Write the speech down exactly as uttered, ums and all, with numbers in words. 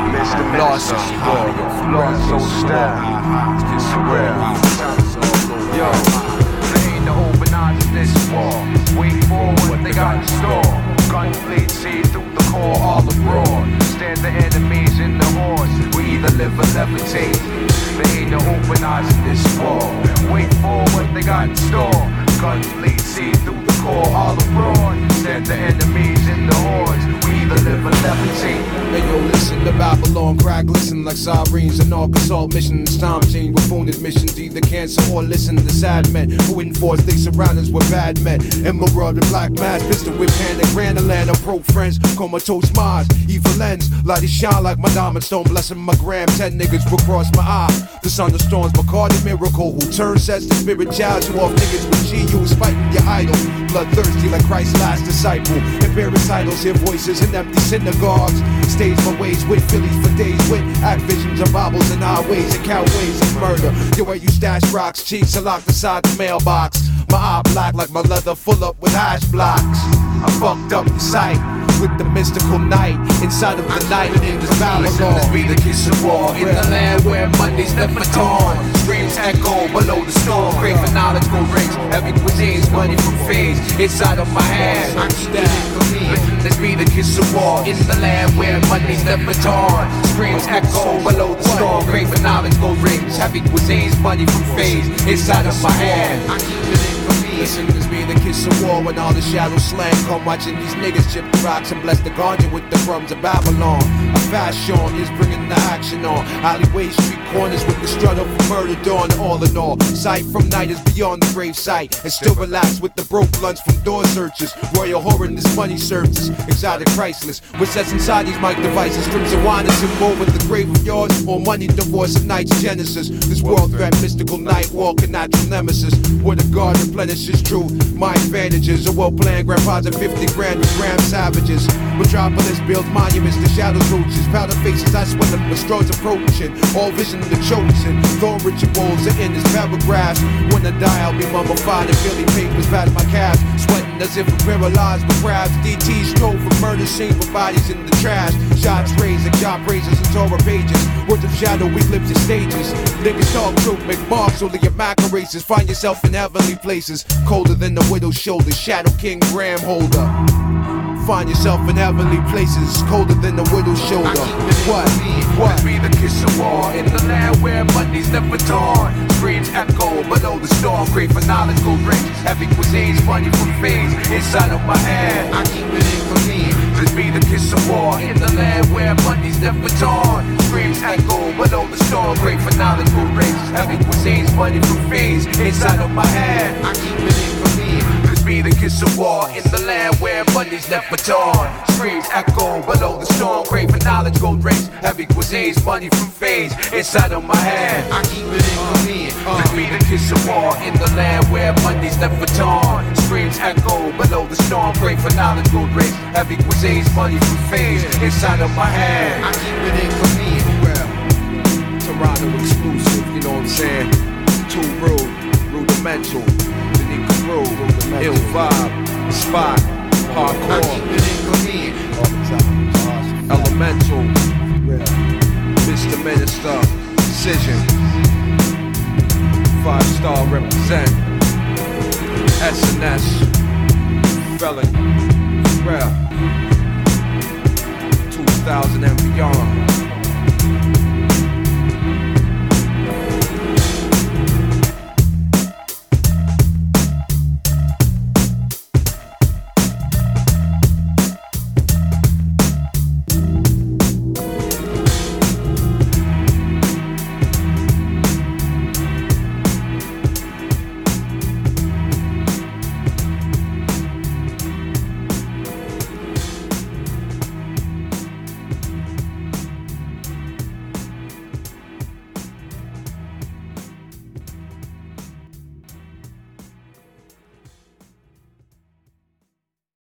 Lost is war, lost so style. It's real. Yo, they ain't the open eyes of this war. Wait for what they got in store. Gunblade see through the core, all abroad. Stand the enemies in the horse. We either live or levitate. They ain't the open eyes of this war. Wait for what they got in store. Gunblade see through the core, all abroad. Stand the enemies in the horse. We either live or levitate. Hey yo, listen to Babylon crack, listen like sirens and Arkansas missions. Time change with phone admissions, either cancel or listen to sad men who enforce they surround us with bad men. Emerald and black mask, pistol with panic, Randaland, or pro friends, comatose Mars, evil lens, light it shine like my diamond stone, blessing my gram. Ten niggas will cross my eye. The thunderstorms, Bacardi miracle, who turns sets the spirit child you off niggas with G U's fighting your idol. Bloodthirsty like Christ's last disciple. Embarrassed idols, hear voices in empty synagogues. Stage my ways with Phillies for days with act visions of Bibles and highways and cowways of murder. Yo, where you stash rocks, cheeks are locked inside the mailbox. My eye black like my leather full up with hash blocks. I fucked up the sight with the mystical night inside of the night in this Babylon. Let's be the kiss of war in the land where money's never torn. Screams echo below the storm. Crave for knowledge go rings. Every cuisine's money from phase inside of my hand. Let's be the kiss of war in the land where money's never torn. Screams echo below the storm. Crave for knowledge go rings. Heavy cuisine's money from phase inside of my hand. Listen, this be the kiss of war when all the shadows slang. Come watching these niggas chip the rocks and bless the ganja with the crumbs of Babylon. A fashion is bringing the action on alleyways, street corners with the struggle for murder dawn. All in all, sight from night is beyond the grave sight, and still relax with the broke blunts from door searches. Royal horror in this money searches, exotic priceless. What sets inside these mic devices? Crimson wine is involved with the grave of yours, or money divorce of night's genesis. This world threat, mystical night walking natural nemesis. Where the God replenishes true. My advantages, a well-planned grandpa's at fifty grand with gram savages. Metropolis builds monuments to shadows roaches. Powder faces, I sweat them, the straws approaching. All vision of the chosen. Thought rituals are in his paragraphs. When I die, I'll be mummified in Philly papers past my calves. Sweating as if I'm paralyzed with crabs. D T strove for murder scene with bodies in the trash. Shots raised like job praises and Torah pages. Words of shadow, we live in stages. Niggas talk truth, make marks, only your macro races. Find yourself in heavenly places. Colder than the widow's shoulder, Shadow King Graham holder. Find yourself in heavenly places, colder than the widow's shoulder. What? What? Let's be the kiss of war in the land where money's never torn. Screams echo below the storm. Crave for knowledge, go rich. Heavy cuisines, money from fades inside of my hand. I keep it in for me. Let's be the kiss of war in the land where money's never torn. Screams echo below the storm. Crave for knowledge, go rich. Heavy cuisines, money from fades inside of my hand. I keep it in for me. Let's be the kiss of war in the land where money's never torn. Screams echo below the storm. Crave for knowledge, gold rings. Heavy cuisines, money from fades inside of my hand. I keep it in for me. Let's be the kiss of war in the land where money's never torn. Screams echo below the storm. Crave for knowledge, gold rings. Heavy cuisines, money from fades inside of my hand. I keep it in for me. Well, Toronto exclusive, you know what I'm saying? Too rude, rudimental. Ill vibe, spot, hardcore, elemental, Mister Minister, Decision, five star represent, S N S, Felon, Real.